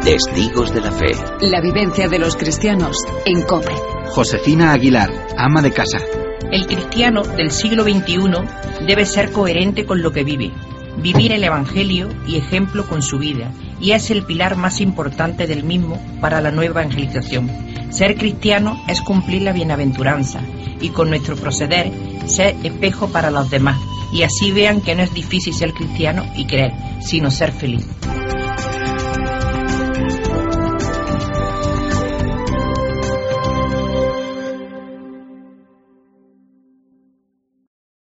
Testigos de la fe. La vivencia de los cristianos en COPE. Josefina Aguilar, ama de casa. El cristiano del siglo XXI debe ser coherente con lo que vive, vivir el Evangelio y ejemplo con su vida, y es el pilar más importante del mismo para la nueva evangelización. Ser cristiano es cumplir la bienaventuranza y con nuestro proceder ser espejo para los demás, y así vean que no es difícil ser cristiano y creer, sino ser feliz.